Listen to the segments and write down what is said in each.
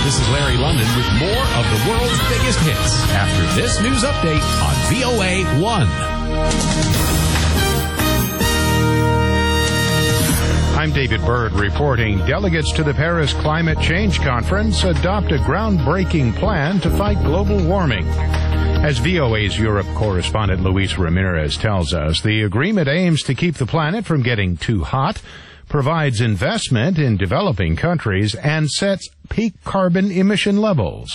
this is Larry London with more of the world's biggest hits after this news update on VOA 1. I'm David Byrd reporting. Delegates to the Paris Climate Change Conference adopt a groundbreaking plan to fight global warming. As VOA's Europe correspondent Luis Ramirez tells us, the agreement aims to keep the planet from getting too hot, provides investment in developing countries, and sets peak carbon emission levels.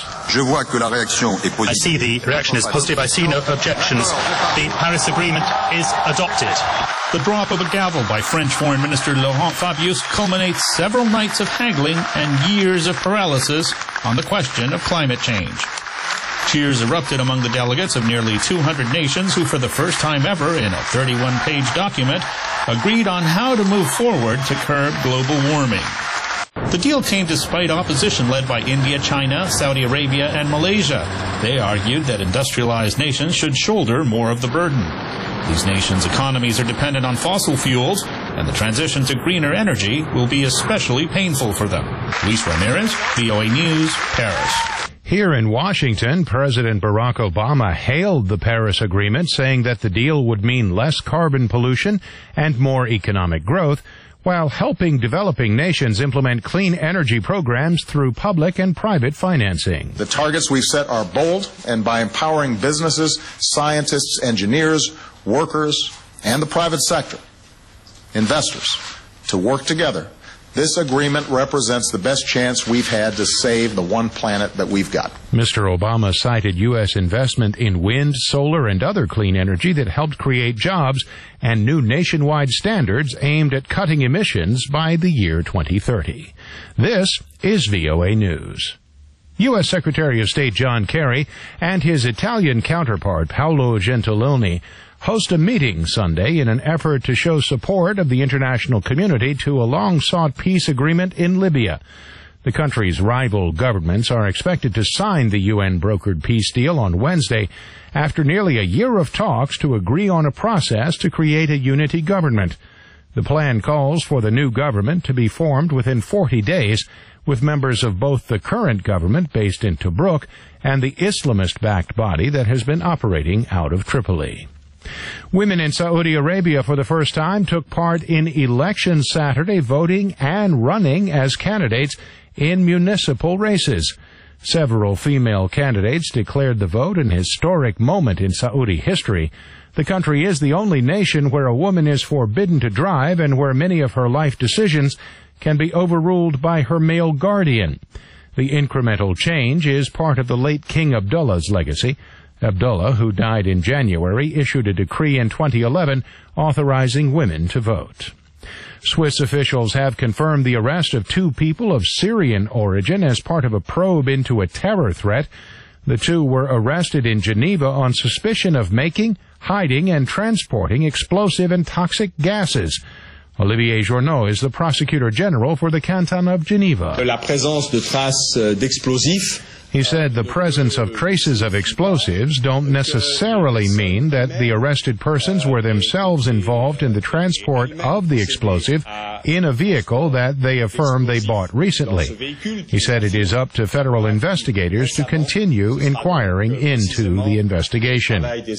I see the reaction is positive. I see no objections. The Paris Agreement is adopted. The drop of a gavel by French Foreign Minister Laurent Fabius culminates several nights of haggling and years of paralysis on the question of climate change. Cheers erupted among the delegates of nearly 200 nations who, for the first time ever in a 31-page document, agreed on how to move forward to curb global warming. The deal came despite opposition led by India, China, Saudi Arabia, and Malaysia. They argued that industrialized nations should shoulder more of the burden. These nations' economies are dependent on fossil fuels, and the transition to greener energy will be especially painful for them. Luis Ramirez, VOA News, Paris. Here in Washington, President Barack Obama hailed the Paris Agreement, saying that the deal would mean less carbon pollution and more economic growth, while helping developing nations implement clean energy programs through public and private financing. The targets we've set are bold, and by empowering businesses, scientists, engineers, workers, and the private sector, investors, to work together, this agreement represents the best chance we've had to save the one planet that we've got. Mr. Obama cited U.S. investment in wind, solar, and other clean energy that helped create jobs and new nationwide standards aimed at cutting emissions by the year 2030. This is VOA News. U.S. Secretary of State John Kerry and his Italian counterpart Paolo Gentiloni host a meeting Sunday in an effort to show support of the international community to a long-sought peace agreement in Libya. The country's rival governments are expected to sign the UN-brokered peace deal on Wednesday after nearly a year of talks to agree on a process to create a unity government. The plan calls for the new government to be formed within 40 days, with members of both the current government based in Tobruk and the Islamist-backed body that has been operating out of Tripoli. Women in Saudi Arabia for the first time took part in elections Saturday, voting and running as candidates in municipal races. Several female candidates declared the vote an historic moment in Saudi history. The country is the only nation where a woman is forbidden to drive and where many of her life decisions can be overruled by her male guardian. The incremental change is part of the late King Abdullah's legacy. Abdullah, who died in January, issued a decree in 2011 authorizing women to vote. Swiss officials have confirmed the arrest of 2 people of Syrian origin as part of a probe into a terror threat. The 2 were arrested in Geneva on suspicion of making, hiding, and transporting explosive and toxic gases. Olivier Journeau is the Prosecutor General for the Canton of Geneva. La présence de traces d'explosifs. He said the presence of traces of explosives don't necessarily mean that the arrested persons were themselves involved in the transport of the explosive in a vehicle that they affirm they bought recently. He said it is up to federal investigators to continue inquiring into the investigation.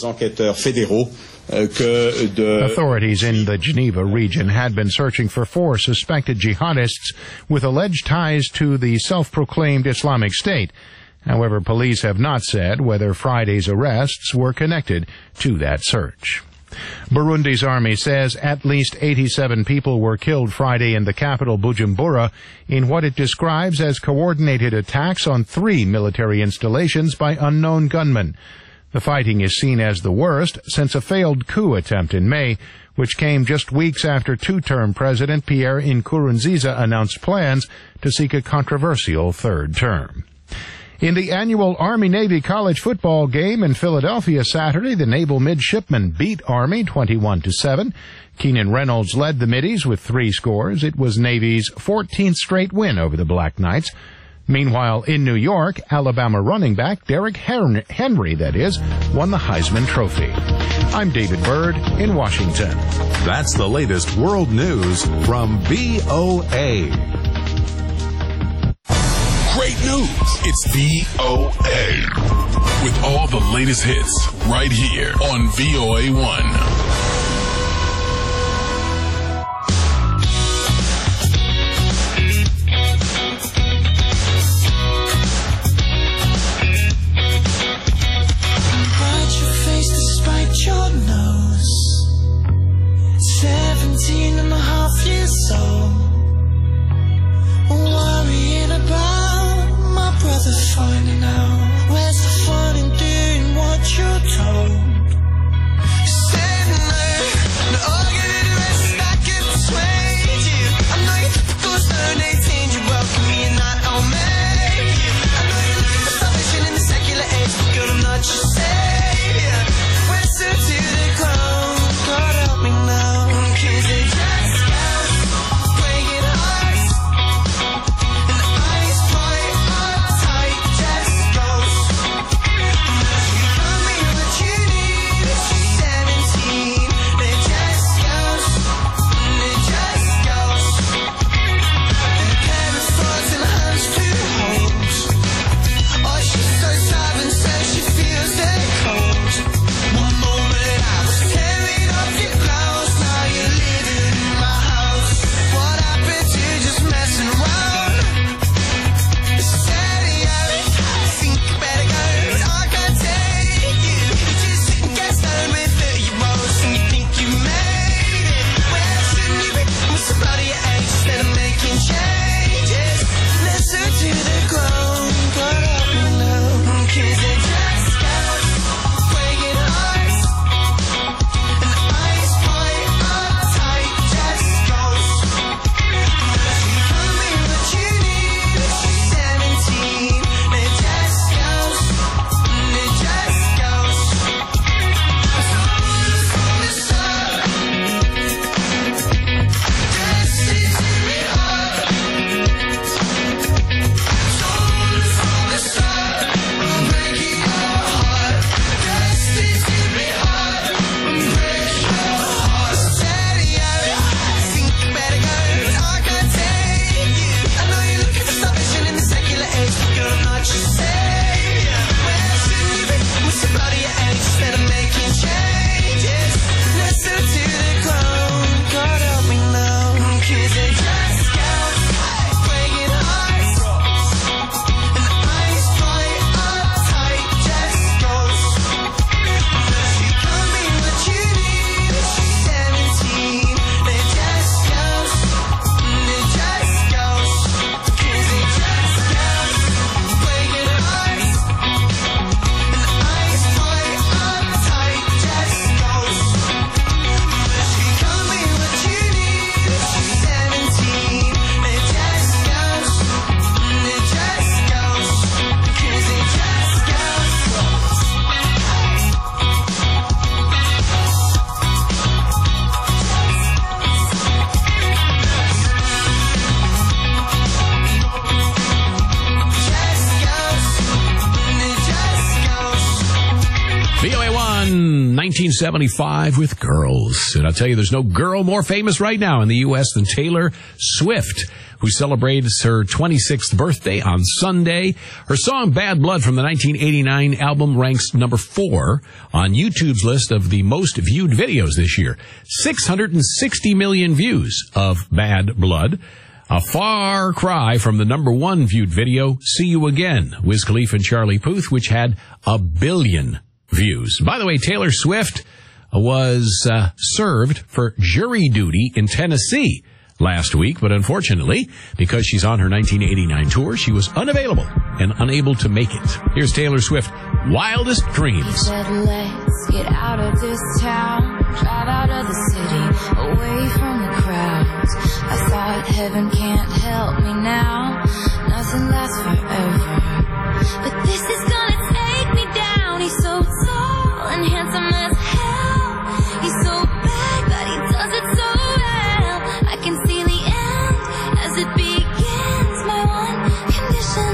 Authorities in the Geneva region had been searching for 4 suspected jihadists with alleged ties to the self-proclaimed Islamic State. However, police have not said whether Friday's arrests were connected to that search. Burundi's army says at least 87 people were killed Friday in the capital Bujumbura in what it describes as coordinated attacks on 3 military installations by unknown gunmen. The fighting is seen as the worst since a failed coup attempt in May, which came just weeks after 2-term President Pierre Nkurunziza announced plans to seek a controversial 3rd term. In the annual Army-Navy college football game in Philadelphia Saturday, the Naval Midshipmen beat Army 21-7. Keenan Reynolds led the Middies with 3 scores. It was Navy's 14th straight win over the Black Knights. Meanwhile, in New York, Alabama running back Derrick Henry, won the Heisman Trophy. I'm David Byrd in Washington. That's the latest world news from VOA. Great news. It's VOA. With all the latest hits right here on VOA1. Your nose, 17 and a half years old, worrying about my brother finding out. Where's the fun in doing what you're told? Said no, I'll give you the rest I can persuade you. I know you're typical stone 18, you welcome me and not I'll make you. I know you're looking for salvation in the secular age, but girl, I'm not your savior. To the ground, God help me now, 'cause it just goes breaking hearts, and eyes bright, uptight, just goes. Now she got me what you need, she's 17, it just goes, it just goes. And a pair of thoughts and hands to hold. Oh, she's so stubborn, says she feels that cold. One moment I was tearing up your clothes, now you're living in my house. What happened to just messing around? Steady out, I think I better go. I can't take you. You just sit and get stoned with 30 rolls and you think you made it. Where shouldn't you be? I'm somebody your age instead of making changes. Listen to the ground, God help me now, 'cause it just goes breaking hearts. VOA1, 1975 with Girls. And I'll tell you, there's no girl more famous right now in the U.S. than Taylor Swift, who celebrates her 26th birthday on Sunday. Her song Bad Blood from the 1989 album ranks number 4 on YouTube's list of the most viewed videos this year. 660 million views of Bad Blood. A far cry from the number 1 viewed video, See You Again, Wiz Khalifa and Charlie Puth, which had 1 billion views. By the way, Taylor Swift was served for jury duty in Tennessee last week, but unfortunately, because she's on her 1989 tour, she was unavailable and unable to make it. Here's Taylor Swift, Wildest Dreams. He said, let's get out of this town, drive out of the city, away from the crowds. I thought heaven can't help me now, nothing lasts forever, but this is gonna take me down. He's so tall and handsome as hell, he's so bad but he does it so well. I can see the end as it begins. My one condition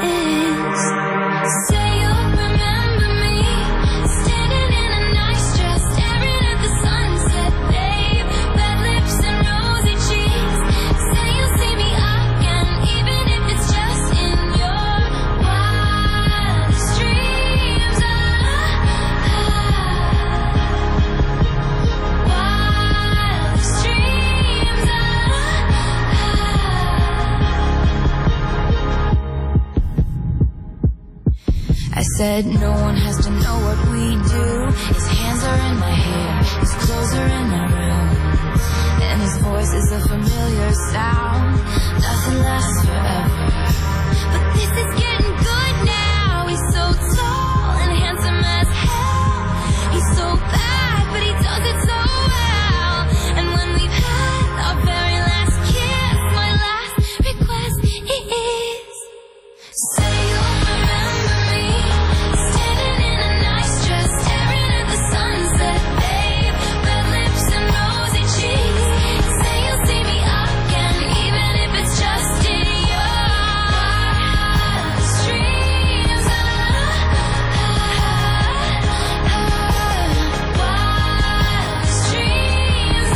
is, say you'll remember me, standing in a nice dress, staring at the sunset, babe, red lips and rosy cheeks. Say you'll see me again, even if it's just in your said no one has to know what we do. His hands are in my hair, his clothes are in my room, and his voice is a familiar sound. Nothing lasts forever, but this is getting good now. He's so tall and handsome as hell. He's so bad, but he does it so well. And when we've had our very last kiss, my last request is, say you'll remember me, standing in a nice dress, staring at the sunset, babe. Red lips and rosy cheeks. Say you'll see me again, even if it's just in your streams. Wild streams.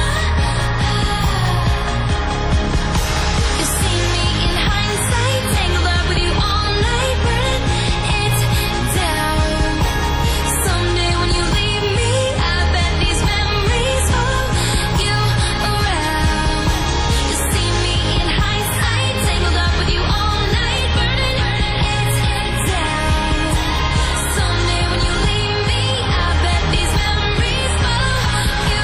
You see me in hindsight, tangled up with you all night, burning it down. Someday when you leave me, I bet these memories follow you around. You see me in hindsight, tangled up with you all night, burning it down. Someday when you leave me, I bet these memories follow you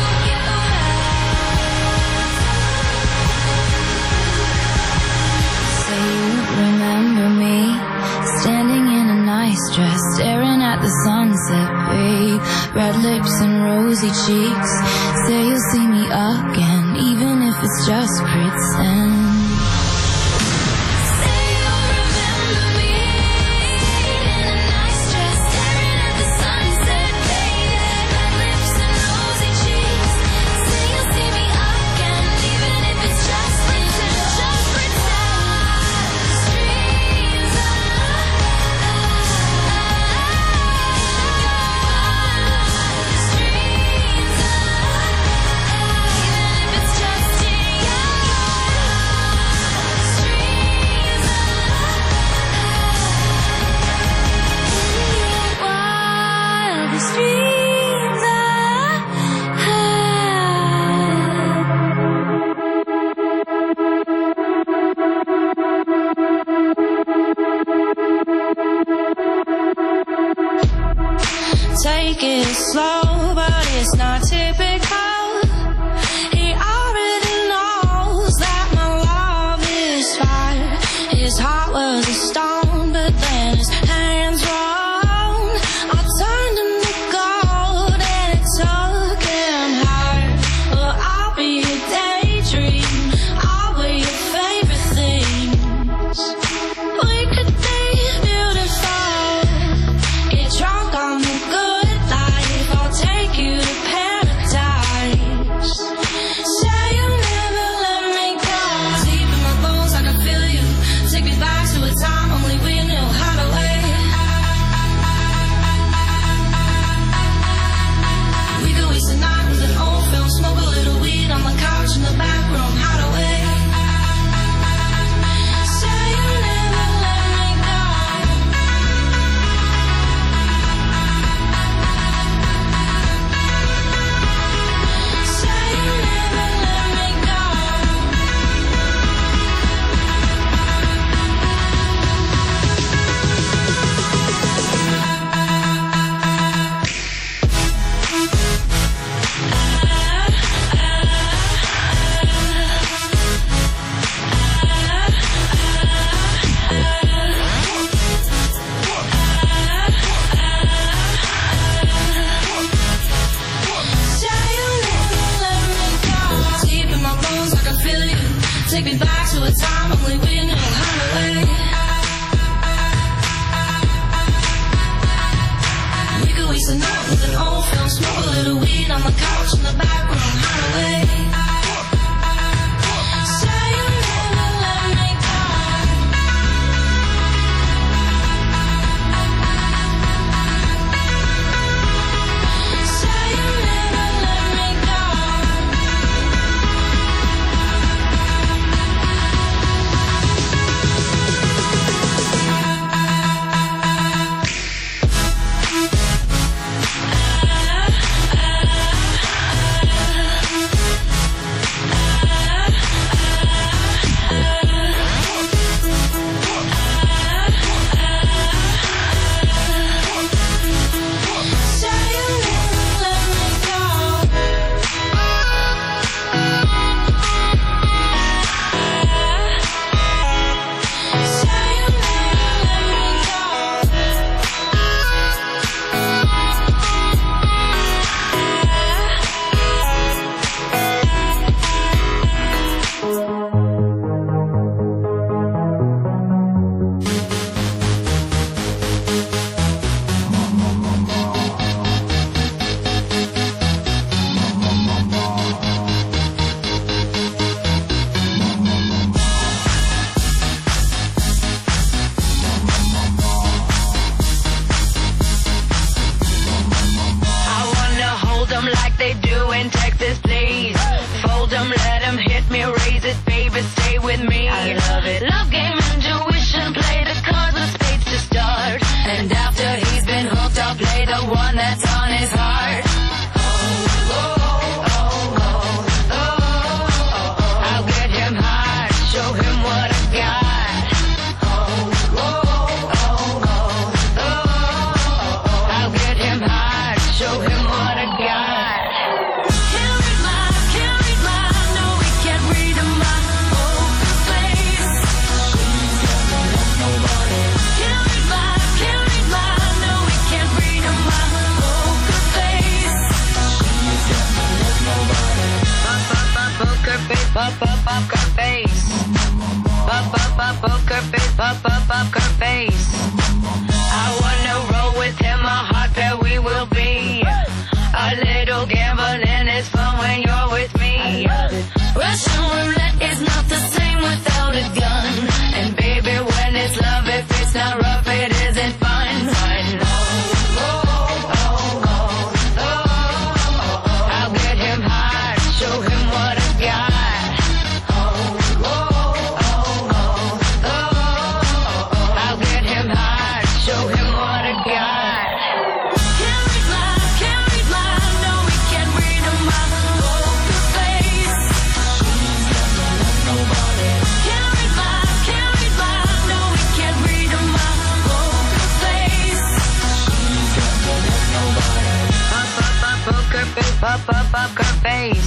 around. Say you remember me, standing in a nice dress, staring at the sunset, babe. Red lips and rosy cheeks. Say you'll see me again, even if it's just pretend. Say you'll remember me, in a nice dress, staring at the sunset, babe. Red lips and rosy cheeks. Say you'll see me again, even if it's just pretend, just pretend. Streams of streams of, even if it's just in your streams of wild streams of. Take it slow, but it's not typical. He already knows that my love is fire. His heart was a stone, but then his hands were on. I turned him to gold and it took him higher. Well, I'll be your daydream, I'll be your favorite things. We could be beautiful, get drunk on the good life. I'll take you to paradise. Say you'll never let me go. Deep in my bones, I can feel you. Take me back to a time only poker face. I wanna roll with him, a hot pair we will be. A little gambling is fun when you're with me. Russian roulette is not the same without a gun. And baby, when it's love, if it's not rough, it isn't fun. I'll get him high, show him what I got. I'll get him high, show him what I got. Can't read mine, no, we can't read him my poker face. Can't read mine, no, we can't read him my poker face. Poker face, poker face.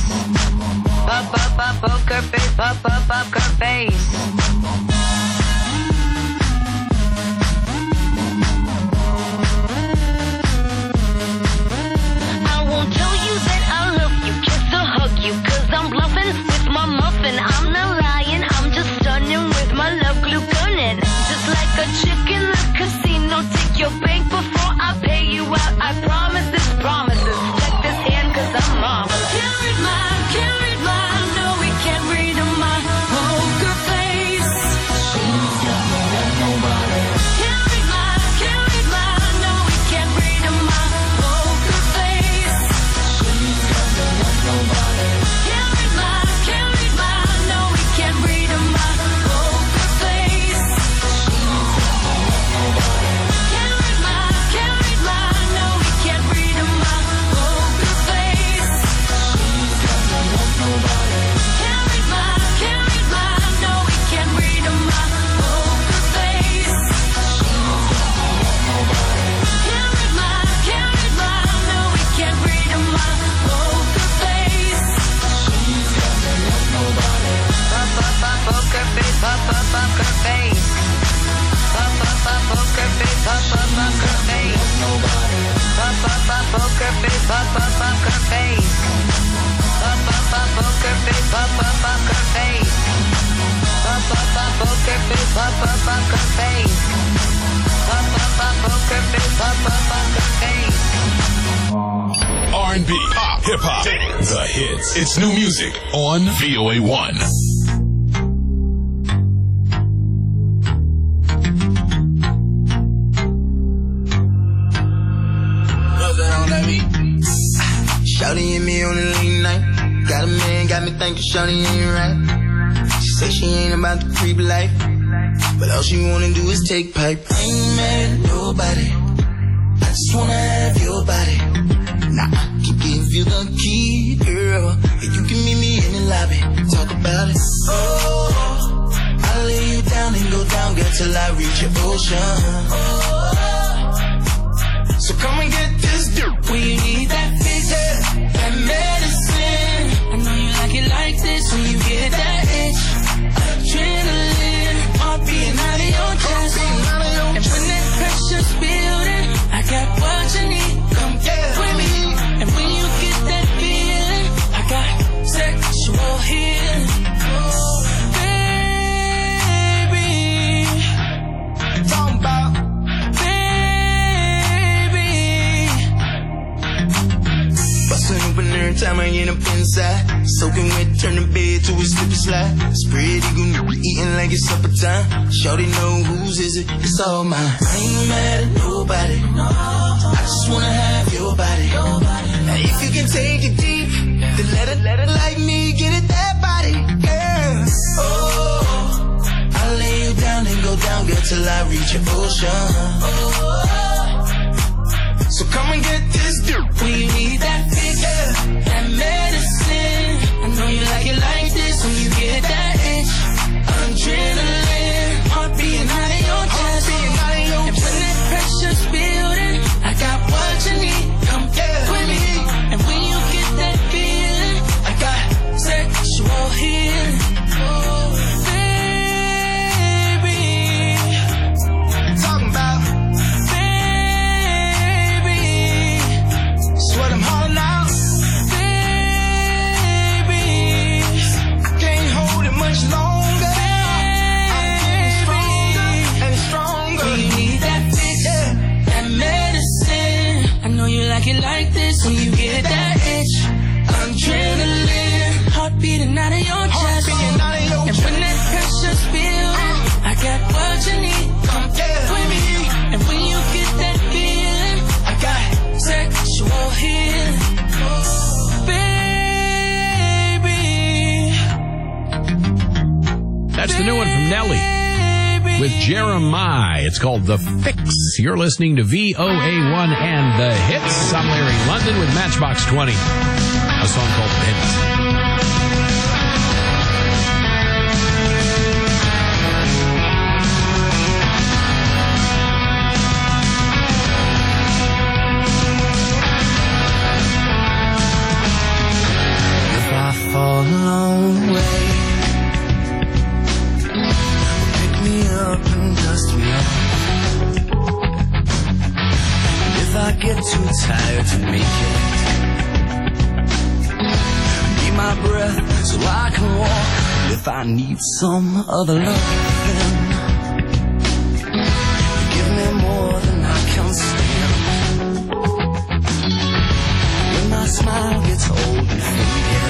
Poker face, poker face. I won't tell you that I love you, kiss or hug you, 'cause I'm bluffing with my muffin. I'm not lying, I'm just stunning with my love glue gunning. Just like a chick in the casino, take your bank before I pay you out. I promise this promises. Check this hand 'cause I'm marvelous. Can't read mine, no, we can't read my poker face. Can't read mine, no, we can't read my poker face. Can't read mine, no, we can't read my poker face. Can't read mine, no, we can't read my poker face. Can't read mine, no, we can't read my poker face. Can't read mine, no, we can't read my poker face. Poker face, poker face. Poker face, poker face. Poker face, poker face. Poker face, poker face. Poker face, poker face. Poker face, poker face. R&B, pop, hip-hop, the hits. It's new music on VOA1. Shawty and me on the late night. Got a man, got me thinking Shawty ain't right. She say she ain't about the creep life, but all she wanna do is take pipe. I ain't mad at nobody, I just wanna have your body. Nah, I can give you the key, girl, and you can meet me in the lobby. Talk about it. Oh, I'll lay you down and go down, girl, till I reach your ocean. Oh, so come and get this dirt. We need that fix, that medicine. I know you like it like this when you get that itch. Adrenaline, heart beating out of your chest. And when that pressure's building, I got what you need. Come get with me. And when you get that feeling, I got sexual healing. Baby, talking about. Bustin' open every time I end up inside. Soaking wet, turn the bed to a slip and slide. Spread eagle, eating like it's supper time. Shawty know whose is it, it's all mine. I ain't mad at nobody, I just wanna have your body. Now if you can take it deep, then let it like me, get it that body, girl. Oh, I'll lay you down and go down, girl, till I reach your ocean. Oh, so come and get this dirt. We need that fix, that medicine. I know you like it like this when you get that itch. Adrenaline, heart beating out of your chest. And when that pressure's building, I got what you need. Come get with me. And when you get that feeling, I got sexual healing. Baby, talking about. What I'm hollering out, baby, I can't hold it much longer. like this when you get that itch. Adrenaline, heart beating out of your chest. And when that pressure's building, I got what you need. Come with me. And when you get that feeling, I got sexual healing. Baby. That's the new one from Nelly with Jeremiah. It's called The Fix. You're listening to VOA1 and The Hits. I'm Larry London with Matchbox 20. A song called The Hits. If I fall a long way, pick me up and dust me off. And if I get too tired to make it, need my breath so I can walk. And if I need some other love, then give me more than I can stand. When my smile gets old and faded,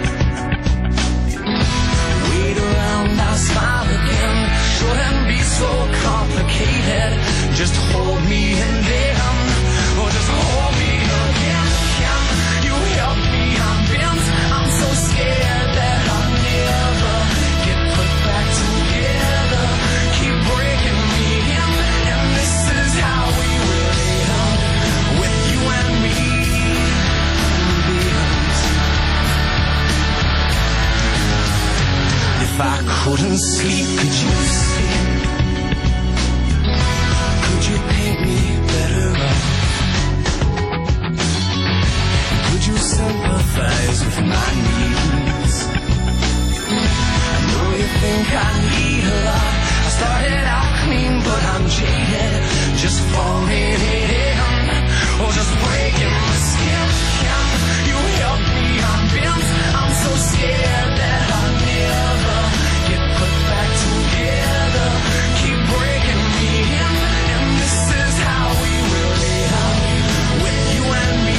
wait around, I'll smile again. Shouldn't be so complicated. Just hold me and then, or just hold me again. Can you help me? I'm bent. I'm so scared that I'll never get put back together. Keep breaking me in, and this is how we will end, with you and me. If I couldn't sleep, could you see? Could you paint me better up? Could you sympathize with my needs? I know you think I need a lot. I started out clean, but I'm jaded. Just falling in, or just breaking my skin. Can you help me? I'm bent. I'm so scared that I'll never get put back together. Keep breaking me in, and this is how we will end, with you and me.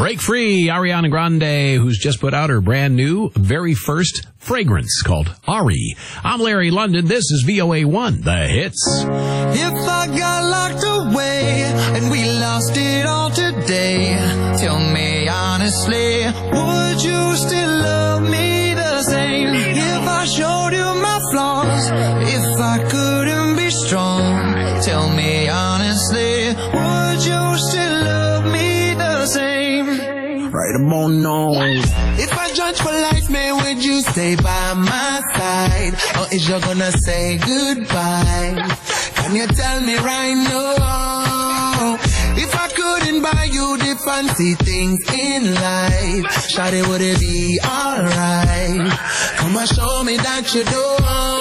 Break Free, Ariana Grande, who's just put out her brand new, very first fragrance called Ari. I'm Larry London. This is VOA1, The Hits. If I got locked away and we lost it all today, tell me honestly, would you still love me the same? If I showed you my flaws, if I couldn't be strong, tell me honestly, would you still love me the same? Right about now. If I judge for life, man, would you stay by my side? Or is you gonna say goodbye? Can you tell me right now? If I couldn't buy you the fancy things in life, shawty, would it be alright? Come and show me that you don't.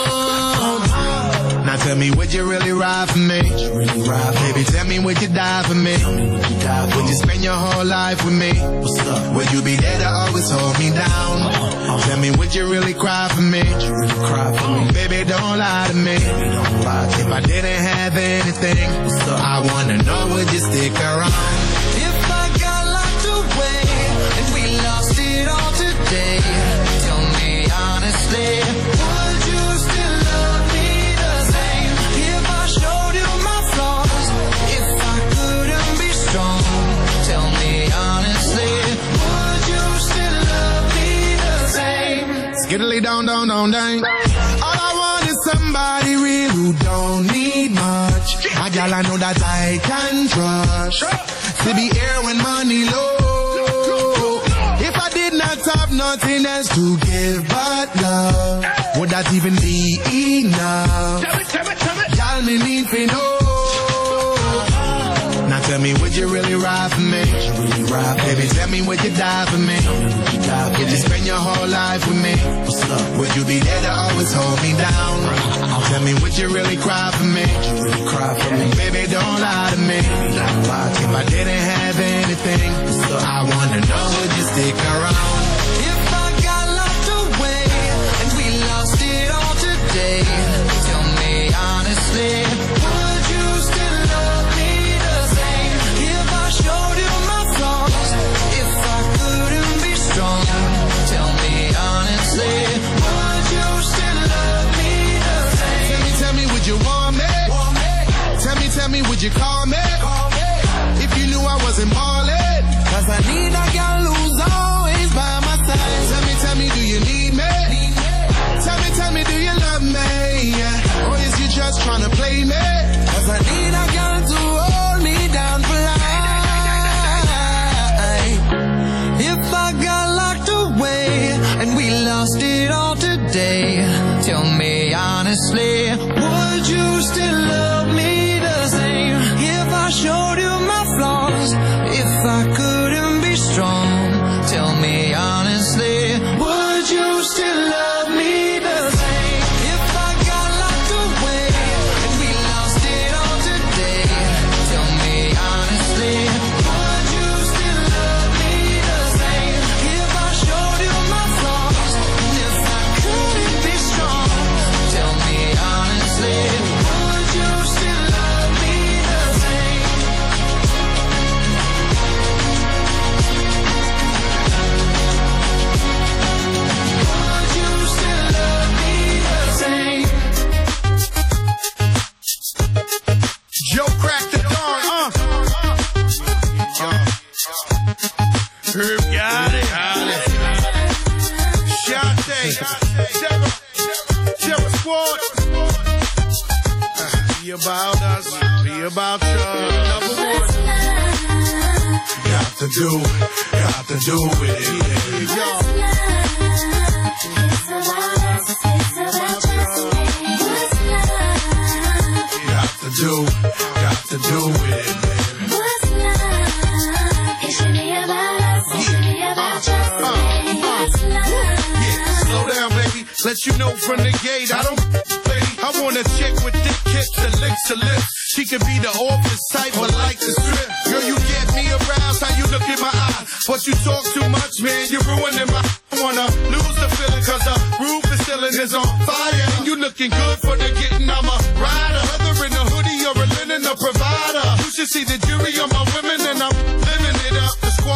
Now tell me, would you really ride for me? Baby, tell me, would you die for me? Would you spend your whole life with me? Would you be there to always hold me down? Tell me, would you really cry for me? Baby, don't lie to me. If I didn't have anything, I wanna know, would you stick around? If I got locked away and we lost it all today, tell me honestly, would you still love me the same? If I showed you my flaws, if I couldn't be strong, tell me honestly, would you still love me the same? Skiddly down, down, down, down. All I want is somebody real who don't need much. A girl I know that I can trust. To be here when money low. If I did not have nothing else to give but love, would that even be enough? Y'all me need to know. Now tell me, would you really ride for me? Baby, tell me, would you die for me? Would you spend your whole life with me? Would you be there to always hold me down? Tell me, would you really cry for me? Baby, don't lie to me. If I didn't have anything, I wanna know, would you stick around? If I got locked away and we lost it all today, tell me honestly, would you still love me the same? If I showed you my flaws, if I couldn't be strong, tell me honestly, would you still love me the same? Tell me, would you want me? Tell me, would you call me? If you knew I wasn't ballin', 'cause I need a girl who's always by my side. Tell me, do you need me? Tell me, do you love me? Or is you just tryna play me? 'Cause I need a girl to hold me down for life. If I got locked away and we lost it all today, tell me honestly, would you still love me the same? If I showed you my flaws, if I couldn't be strong, tell me honestly, would you still love me the same? If I got locked away and we lost it all today, tell me honestly, would you still love me the same? If I showed you my flaws, if I couldn't be strong, tell me honestly, would you still love me the same? Would you still love me the same? Joe cracked the dawn, Herb got it. Shante, Terror Squad. Be about us, be about you. Number one. Got to do with it. Y'all. Got to do with it, baby. Slow down, baby. Let you know from the gate, I don't play. I want a chick with thick hips and licks her lips. She could be the office type, but like the strip. Girl, you get me aroused, how you look in my eye. But you talk too much, man, you're ruining my... I wanna lose the feeling, 'cause the roof is ceiling is on fire. And you looking good for the getting, I'm a rider. Whether in a hoodie or a linen, a provider. You should see the jury on my women, and I'm living it up. The squad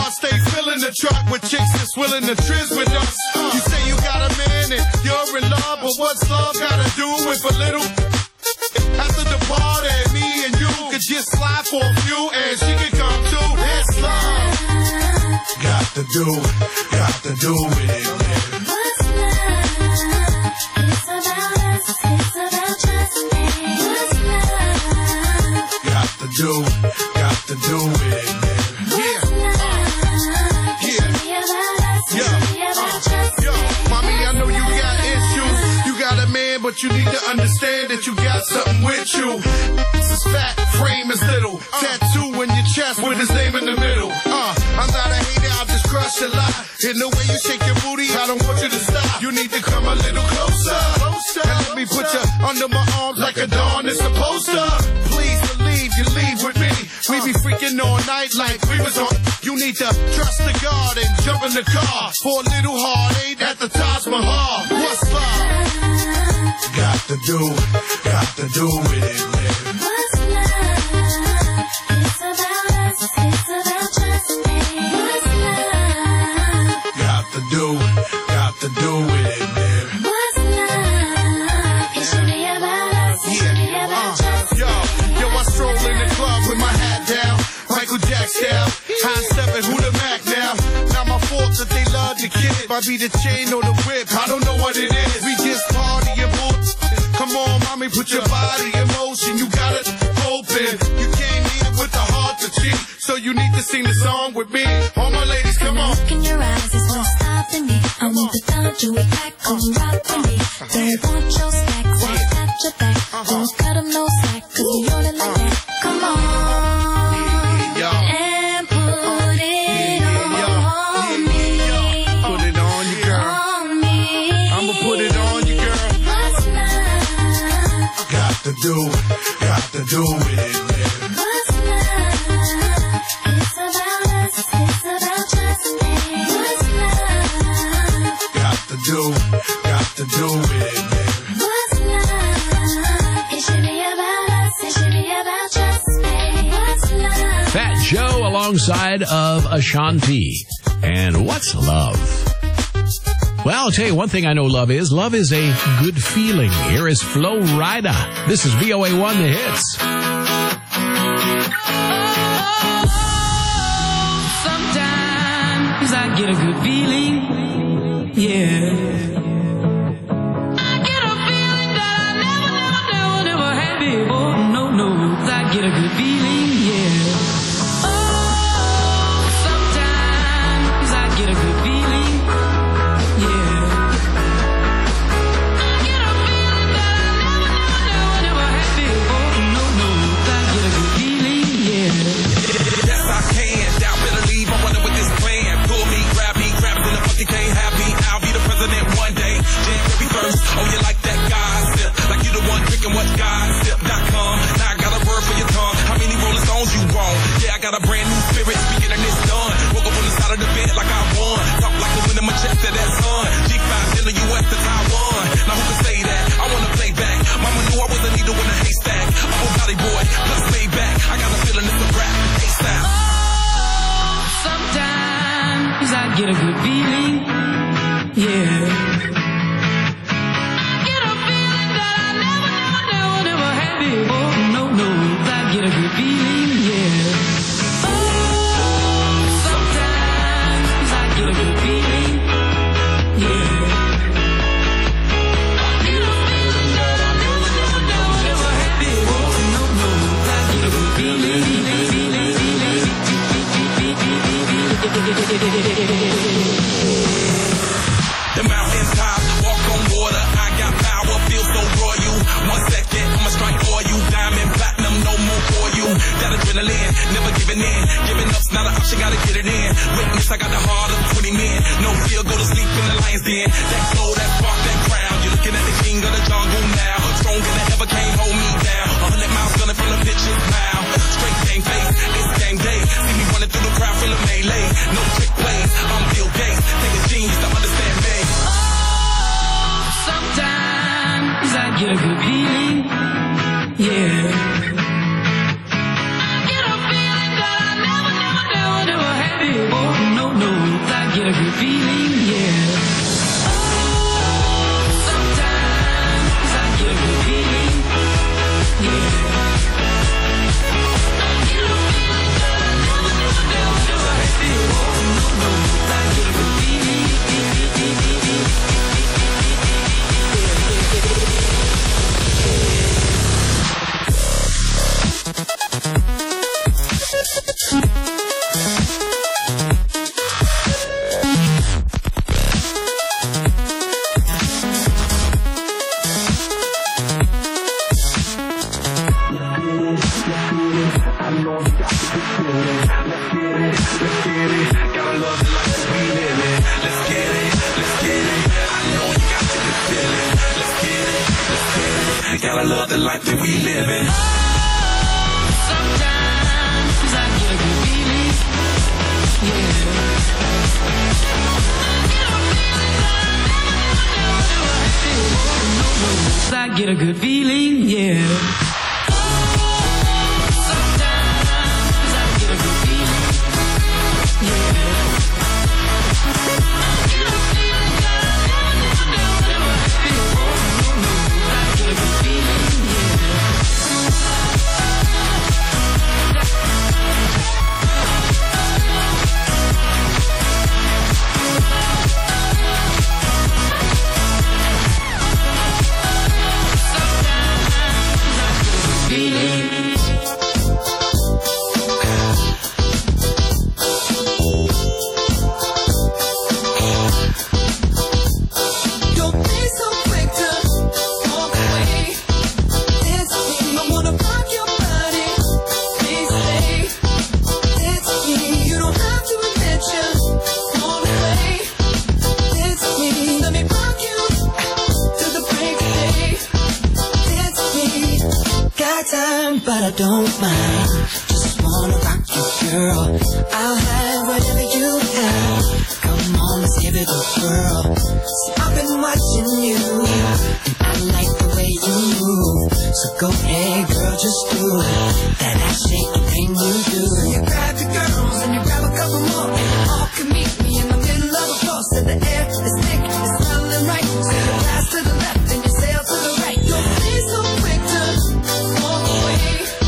I stay filling the truck with chicks that's willing to trizz with us. You say you got a man and you're in love, but what's love gotta do with a little? After the party, me and you could just slide for a few, and she could come too. That's love. Got to do with it, man. What's love? It's about us, it's about trust me. What's love? Got to do with it, man. What's love? It should be about us, it should be about trust Yo, me. mommy, I know you got issues. You got a man, but you need to understand that you got something with you. This is fat, frame is little. Tattoo in your chest with his name in the middle. I'm not a hater, I'll just crush a lot. In the way you shake your booty, I don't want you to stop. You need to come a little closer. And let me put you under my arms like a dawn is supposed to. Please believe you leave with me. We be freaking all night like we was on. You need to trust the God and jump in the car for a little heartache at the Taj Mahal. What's love? Got to do with it, man. What's love? It's about us, it's about trust me. What's love? Got to do with it, man. What's love? It should be about us, it should be about trust me. Yo, I stroll in the club with my hat down, Michael Jackson style. High stepping, who the Mac now? Not my fault that they love the kid. Might be the chain or the whip, I don't know what it is. We just party and bull. Come on, mommy, put your body in motion. You got it open. You came here with the heart to cheat, so you need to sing the song with me. All my ladies, come on. Look in your eyes is what's stopping me. I want the thought you back, come rock with me. Don't want your snacks, I got your back. Don't cut them no slack, cause you only like that. Come on, and put it on me. Put it on you, girl. On me. I'ma put it on you, girl. What's love? Got to do with it, man. What's love? It's about us, it's about trust me. What's love? Got to do with it, man. What's love? It should be about us, it should be about trust me. What's love? Fat Joe alongside of Ashanti. And what's love? Well, I'll tell you one thing I know love is. Love is a good feeling. Here is Flo Rida. This is VOA1 The Hits. Sometimes I get a good feeling, yeah. I get a feeling that I never had before. No, I get a good feeling, yeah. Oh, sometimes I get a good feeling, yeah. I get a feeling that I never had before. No, I get a good feeling, yeah. Yes, I can. Doubt, better leave. I wonder what this plan. Pull me, grab it in the bucket, can't have me. I'll be the president one day. January 1st. Oh, you like that gossip? Like you the one drinking what gossip.com. Now I got a word for your tongue. How many Rolling Stones you want? Yeah, I got a brand new spirit. Speaking of this done. Woke up on the side of the bed like I won. Talk like the wind in my chest to that sun. G5 in the US to Taiwan. Now who can say that? I wanna play back. Mama knew I was a needle in a haystack. I'm a body boy, plus Maybach. I got a feeling it's a rap. ASAP. Sometimes I get a good feeling, yeah. I get a feeling that I never had before. No, I get a good feeling, yeah. Oh, sometimes I get a good feeling, yeah. I get a feeling that I never had before. No, I get a good feeling. The mountaintop, walk on water, I got power, feel so royal. 1 second, I'ma strike for you. Diamond, platinum, no more for you. That adrenaline, never giving in. Giving up's not an option, gotta get it in. Witness, I got the heart of 20 men. No fear, go to sleep in the lion's den. That glow, that spark, that crown. You're looking at the king of the jungle now. Stronger than ever, can't hold me down. 100 miles gunning from the pitcher's mound. Straight game face, it's game day. See me running through the crowd, feel a melee. No trick plays, I'm Bill Gates. Take a genius to understand me. Sometimes I get a good feeling, yeah. I get a feeling that I never had before. life that we live in. Sometimes I get a good feeling, yeah. I get a good feeling, yeah. But I don't mind. Just wanna rock you, girl. I'll have whatever you have. Come on, let's give it a whirl. See, I've been watching you, and I like the way you move. So go ahead, girl, just do it. That ass shaking thing you do. You grab your girls and you grab a couple more, and you all can meet me in the middle of a floor. So the air is thick, it's smelling right. So you pass to the left and you sail to the right. Don't be so quick to walk away.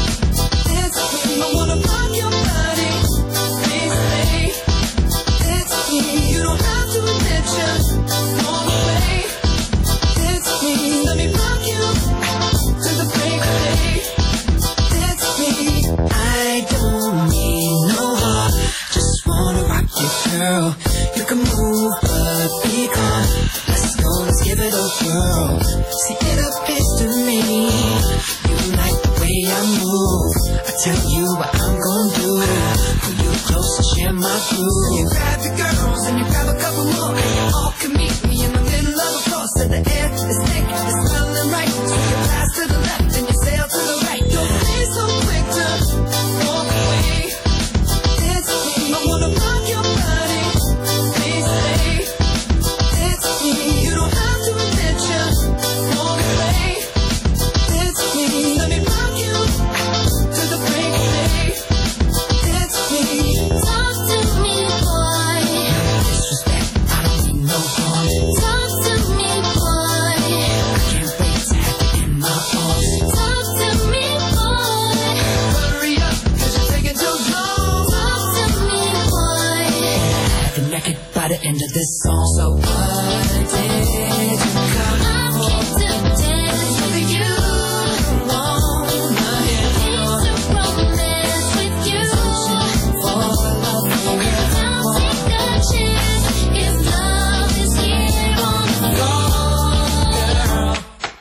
I wanna rock your body, please stay. It's me, you don't have to admit you want to play. It's me, let me rock you to the break of day. It's me, I don't need no heart, just wanna rock you, girl. You can move, but be calm. Let's go, let's give it a whirl. See, it appears to me you like the way I move. I tell you what I'm gonna do. Pull you close and share my groove. You grab your girls and you grab a couple more, and you all can meet me in the middle of a floor. So the air is thick, it's smelling right. So you pass to the left and you sail to the right. Don't be so quick to walk away. It's me, I wanna rock your body, please stay. It's me, you don't have to admit you want to play. It's me, let me rock you to the break of day. It's me. Talk to me, boy. No disrespect, I don't mean no harm. Talk to me, boy. I can't wait to have you in my arms. Talk to me, boy. Hurry up, 'cause you're taking too long. Talk to me, boy. Have you naked by the end of this song. So what did you come I came to dance with you. wanna hear? Came to romance with you. For love, Now take a chance if love is here on the floor.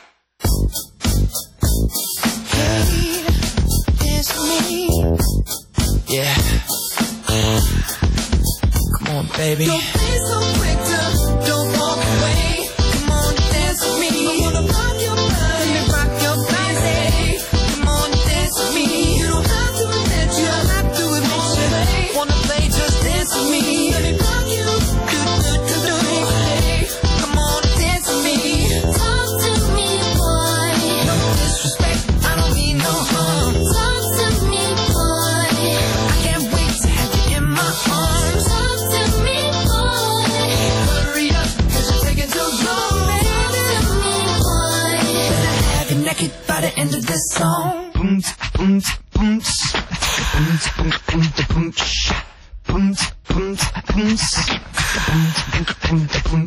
hey, it's me. Yeah. Come on, baby. Don't be so quick to don't walk away. Come on, dance with me. I wanna rock your body. Let me rock your body. Come on, dance with me. You don't have to admit you. Don't have to admit you. Wanna play, just dance with me. Let me rock you. Do. Come on, dance with me. Talk to me, boy. No disrespect, I don't mean no harm. Talk to me, boy. I can't wait to have you in my arms. Talk to me, boy. Hurry up, 'cause you're taking too long, baby. Talk to me, boy. Better have you naked by the end of this song. Boom, boom, boom, boom, boom, boom, boom, boom, boom, boom, boom, boom, boom,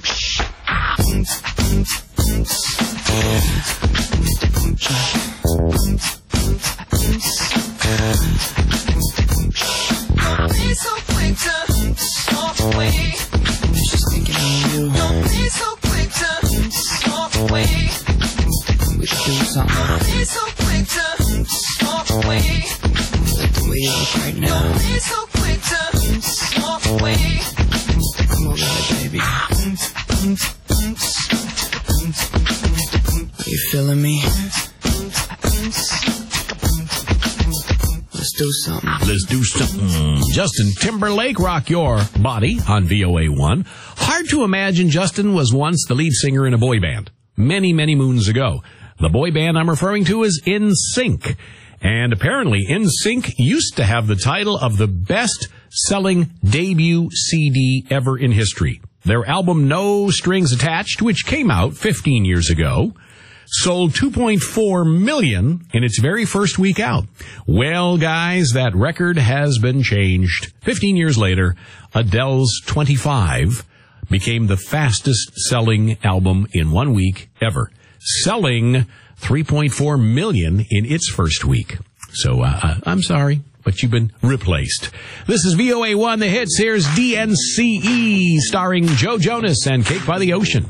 don't be so quick to walk away. Just thinking of you. Don't be so quick to walk away. We should do something. Don't be so quick to walk away. Like the way you look right now. Don't be so quick to walk away. Come over here, baby. Are you feeling me? Let's do something. Let's do something. Justin Timberlake, Rock Your Body on VOA1. Hard to imagine Justin was once the lead singer in a boy band. Many, many moons ago. The boy band I'm referring to is NSYNC. And apparently NSYNC used to have the title of the best-selling debut CD ever in history. Their album No Strings Attached, which came out 15 years ago, sold 2.4 million in its very first week out. Well, guys, that record has been changed. 15 years later, Adele's 25 became the fastest-selling album in 1 week ever, selling 3.4 million in its first week. So, I'm sorry, but you've been replaced. This is VOA1, The Hits. Here's DNCE, starring Joe Jonas and Cake by the Ocean.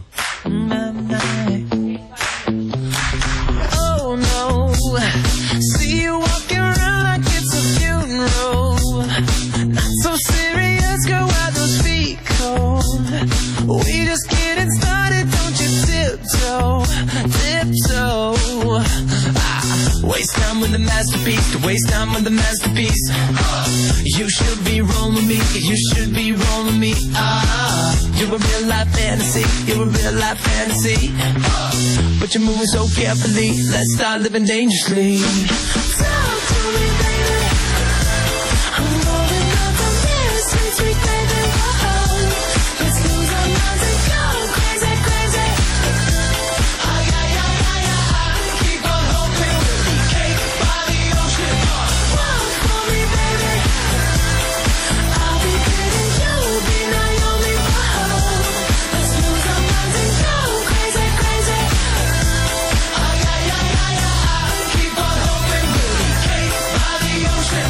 Oh no, see you walking around like it's a funeral. Not so serious, girl, why those feet cold? We just getting started, don't you tiptoe, tiptoe. Waste time with the masterpiece, to waste time with the masterpiece. You should be rolling me, you should be rolling me. You're a real life fantasy, you're a real life fantasy. But you're moving so carefully, let's start living dangerously. Talk to me, baby. I'm rolling up on this, sweet, sweet baby. Whoa. Let's lose our minds and go crazy, crazy. Ay, ay, ay, ay, ay. Keep on hoping we'll be cake by the ocean. Walk for me, baby. I'll be pretty, you'll be Naomi. Whoa. Let's lose our minds and go crazy, crazy. Ay, ay, ay, ay, ay. Keep on hoping we'll be cake by the ocean.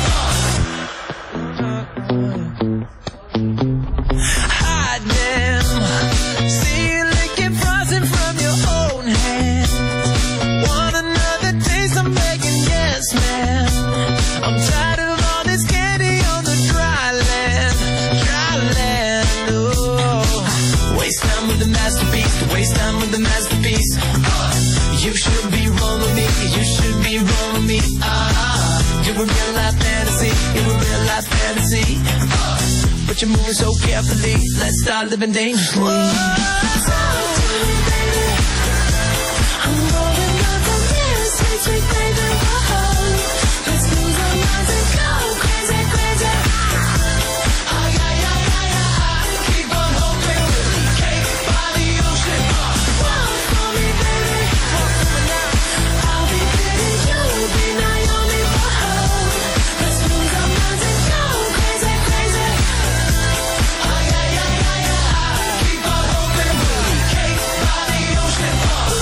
Hide them. See you licking frozen from your own hand. Want another taste? I'm begging, yes, man. I'm tired of all this candy on the dry land, dry land. Oh, waste time with the masterpiece, to waste time with the masterpiece. You should be rolling me, you should be rolling me. You're a real life fantasy, you're a real life fantasy. But you're moving so carefully, let's start living dangerously. Talk to me, baby. I'm rolling up on this, sweet, sweet baby. Whoa. Let's lose our minds and go crazy, crazy. Ay, ay, ay, ay, ay. Keep on hoping we'll be cake by the ocean. Walk for me, baby. I'll be pretty, you'll be Naomi. Whoa. Let's lose our minds and go crazy, crazy. Ay, ay, ay, ay, ay. Keep on hoping we'll be cake by the ocean.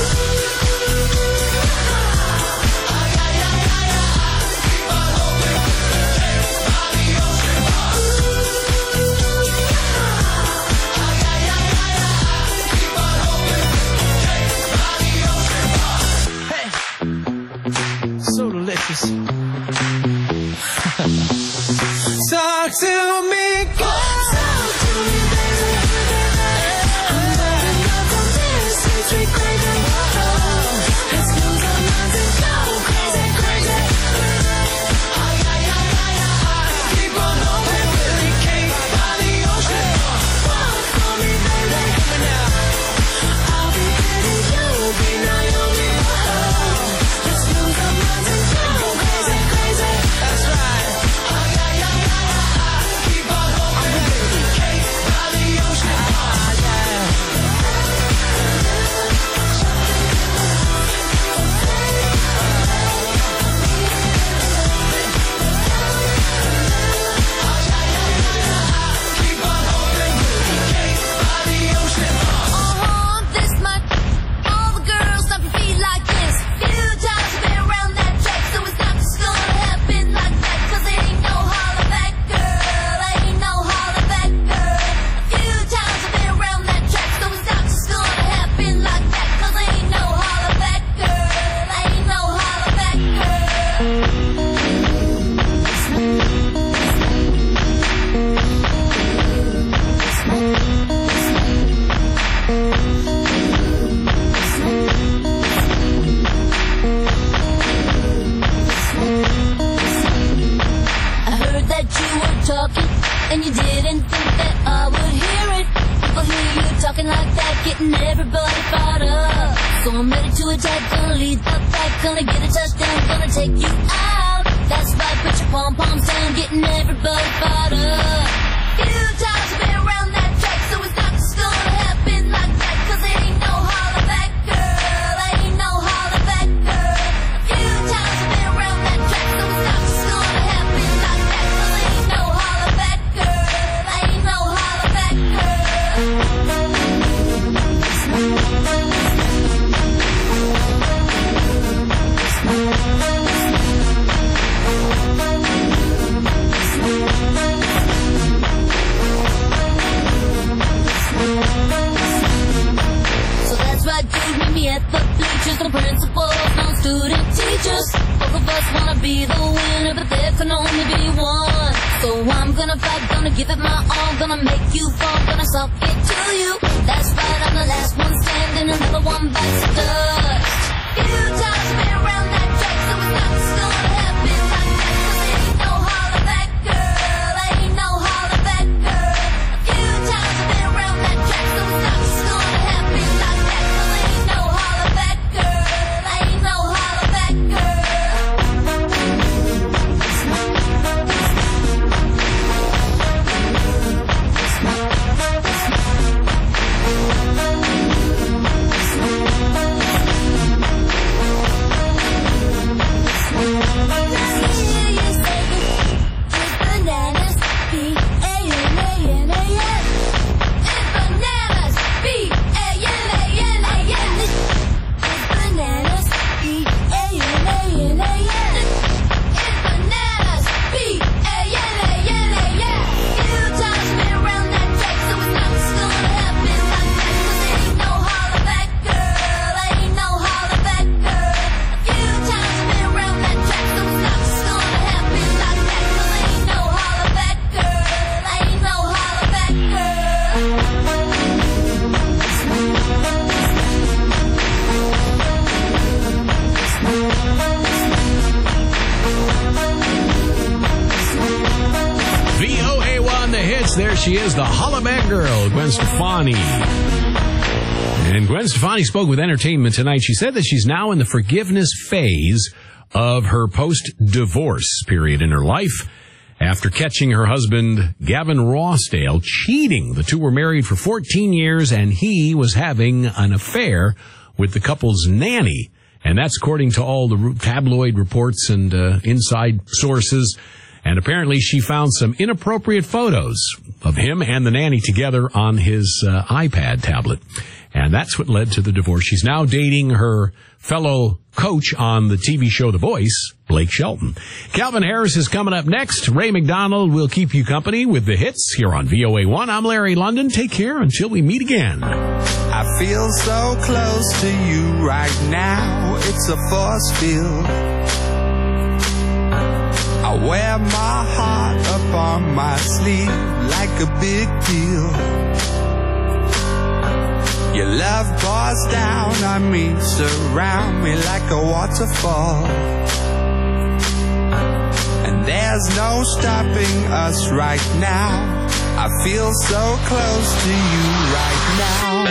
Ay, ay, ay, ay, ay. Keep on hoping we'll be cake by the ocean. Ay, ay, ay, ay, ay. Keep on hoping we'll be cake by the ocean. Hey, so delicious. Talk to me, girl. Talk to me, baby. I'm rolling up on this, sweet, sweet crazy. Whoa. Let's lose our minds and go crazy, crazy. Ay, ay, ay, ay, ay. Keep on hoping we'll be cake by the ocean. Walk for me, baby. I'll be pretty, you'll be Naomi. Whoa. Let's lose our minds and go crazy, And you didn't think that I would hear it. People hear you talking like that, getting everybody fired up. So I'm ready to attack, gonna lead the pack, gonna get a touchdown, gonna take you out. That's right, put your pom-poms down, getting everybody fired up. Few times I've been around that track, so it's not just gonna happen like that, 'cause it ain't no holler back, girl, ain't no holler back, girl. A few times I've been around that track, so it's not just gonna happen like that, 'cause it ain't no holler back, girl, ain't no holler back, So that's right, dude, meet me at the bleachers. No principals, no student teachers. Both of us wanna be the winner, but there can only be one. So I'm gonna fight, gonna give it my all, gonna make you fall, gonna suck it to you. That's right, I'm the last one standing, another one bites the dust. Few times I've been around that track, so it's not just gonna happen like that, 'cause it ain't no holler back, girl, ain't no holler back, girl. A few times I've been around that track, so it's not just gonna happen like that, 'cause it ain't no holler back, girl, ain't no holler back, There she is, the Hollaback Girl, Gwen Stefani. And Gwen Stefani spoke with Entertainment Tonight. She said that she's now in the forgiveness phase of her post-divorce period in her life after catching her husband, Gavin Rossdale, cheating. The two were married for 14 years, and he was having an affair with the couple's nanny. And that's according to all the tabloid reports and inside sources. And apparently she found some inappropriate photos of him and the nanny together on his iPad tablet. And that's what led to the divorce. She's now dating her fellow coach on the TV show The Voice, Blake Shelton. Calvin Harris is coming up next. Ray McDonald will keep you company with the hits here on VOA1. I'm Larry London. Take care until we meet again. I feel so close to you right now. It's a force field. I wear my heart up on my sleeve like a big deal. Your love pours down on me, surround me like a waterfall. And there's no stopping us right now. I feel so close to you right now.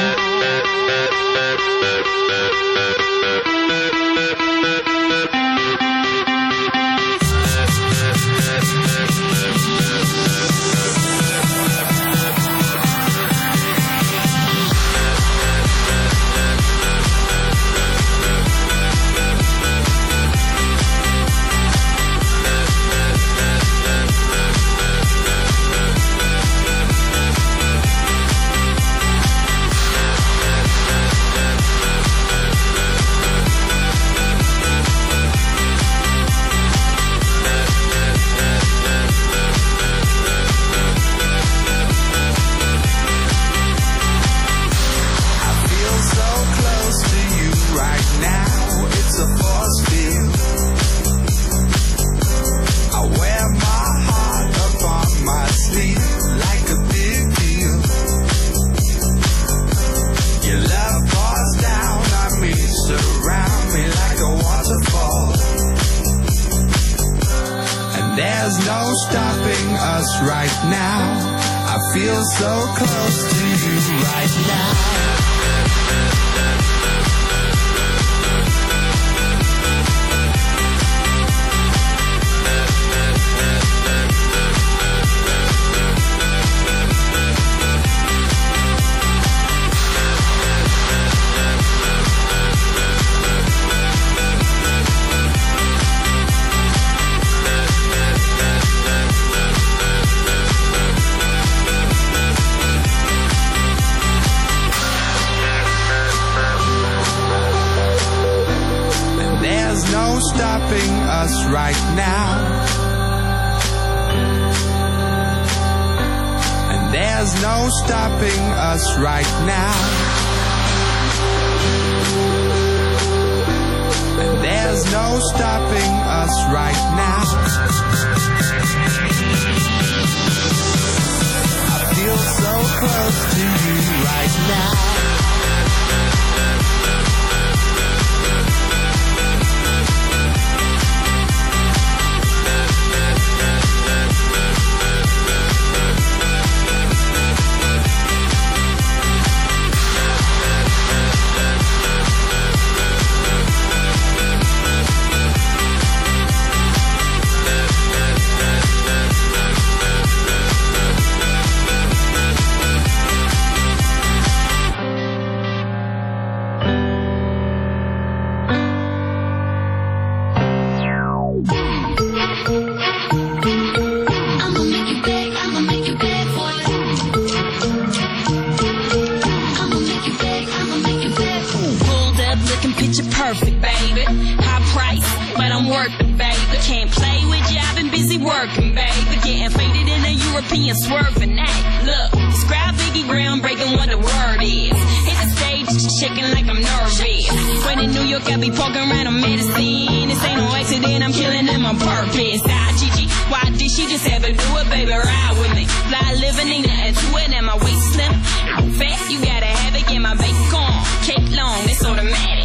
there's no stopping us right now. I feel so close to you right now. Stopping us right now. And there's no stopping us right now. And there's no stopping us right now. I feel so close to you right now. Perfect, baby. High price, but I'm working, baby. Can't play with you, I've been busy working, baby. Getting faded in a European swerving act. Look, describe Biggie groundbreaking what the word is. Hit the stage, shaking like I'm nervous. When in New York, I be poking around on medicine. This ain't no accident, I'm killing them on purpose. Gigi, why did she just have to do it, baby? Ride with me. Fly living, ain't nothing to it, and my waist slim. Fat, you gotta have it, get my bacon. Cake long, it's automatic.